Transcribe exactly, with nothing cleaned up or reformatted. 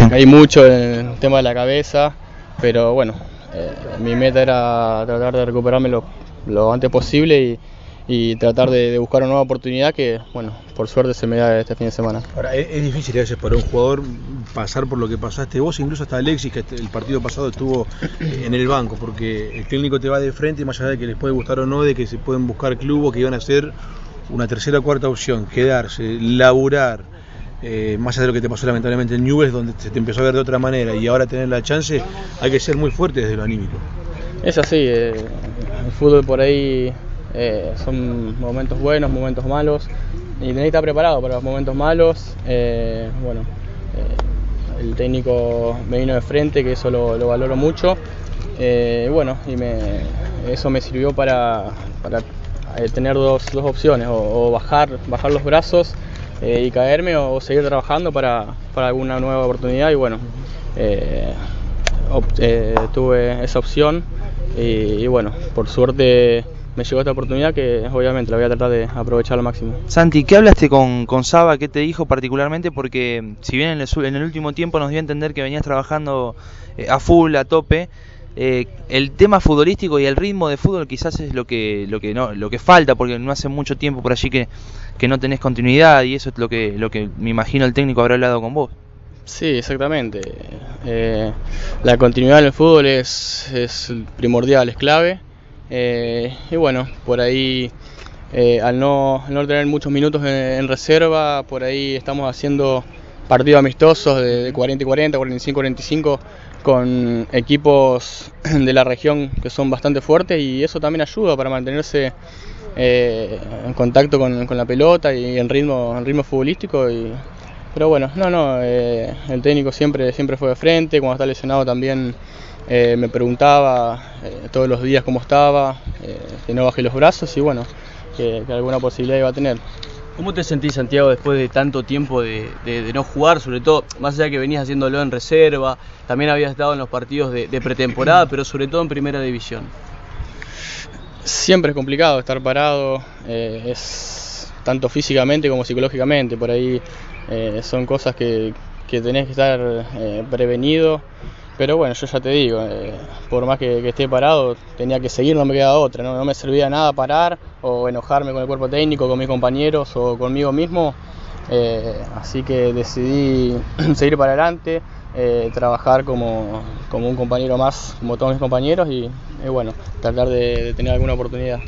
caí mucho en el tema de la cabeza, pero bueno, eh, mi meta era tratar de recuperarme lo, lo antes posible y, y tratar de, de buscar una nueva oportunidad que, bueno, por suerte se me da este fin de semana. Ahora, es, es difícil a veces para un jugador pasar por lo que pasaste vos, incluso hasta Alexis, que el partido pasado estuvo en el banco, porque el técnico te va de frente, más allá de que les puede gustar o no, de que se pueden buscar clubes que iban a ser una tercera o cuarta opción, quedarse, laburar, eh, más allá de lo que te pasó lamentablemente en Newell's, donde se te empezó a ver de otra manera, y ahora tener la chance, hay que ser muy fuerte desde lo anímico. Es así, eh, el fútbol por ahí eh, son momentos buenos, momentos malos, y tenés que estar preparado para los momentos malos. Eh, bueno, eh, el técnico me vino de frente, que eso lo, lo valoro mucho, eh, bueno, y me, eso me sirvió para, para tener dos, dos opciones, o, o bajar, bajar los brazos eh, y caerme, o, o seguir trabajando para, para alguna nueva oportunidad, y bueno, eh, op, eh, tuve esa opción y, y bueno, por suerte me llegó esta oportunidad que obviamente la voy a tratar de aprovechar al máximo. Santi, ¿qué hablaste con, con Saba? ¿Qué te dijo particularmente? Porque si bien en el, en el último tiempo nos dio a entender que venías trabajando eh, a full, a tope, eh, el tema futbolístico y el ritmo de fútbol quizás es lo que lo que no lo que falta, porque no hace mucho tiempo por allí que, que no tenés continuidad, y eso es lo que lo que me imagino el técnico habrá hablado con vos. Sí, exactamente. Eh, la continuidad en el fútbol es, es primordial, es clave. Eh, y bueno, por ahí eh, al no, no tener muchos minutos en, en reserva, por ahí estamos haciendo partidos amistosos de, de cuarenta y cuarenta, cuarenta y cinco cuarenta y cinco con equipos de la región que son bastante fuertes, y eso también ayuda para mantenerse eh, en contacto con, con la pelota y en ritmo, en ritmo futbolístico. Y, pero bueno, no, no, eh, el técnico siempre, siempre fue de frente. Cuando está lesionado también eh, me preguntaba eh, todos los días cómo estaba, eh, que no bajé los brazos, y bueno, que, que alguna posibilidad iba a tener. ¿Cómo te sentís, Santiago, después de tanto tiempo de, de, de no jugar? Sobre todo, más allá de que venías haciéndolo en reserva, también habías estado en los partidos de, de pretemporada, pero sobre todo en primera división. Siempre es complicado estar parado, eh, es tanto físicamente como psicológicamente. Por ahí eh, son cosas que, que tenés que estar eh, prevenido. Pero bueno, yo ya te digo, eh, por más que, que esté parado, tenía que seguir, no me quedaba otra, ¿no? No me servía nada parar o enojarme con el cuerpo técnico, con mis compañeros o conmigo mismo. Eh, así que decidí seguir para adelante, eh, trabajar como, como un compañero más, como todos mis compañeros, y, y bueno, tratar de, de tener alguna oportunidad.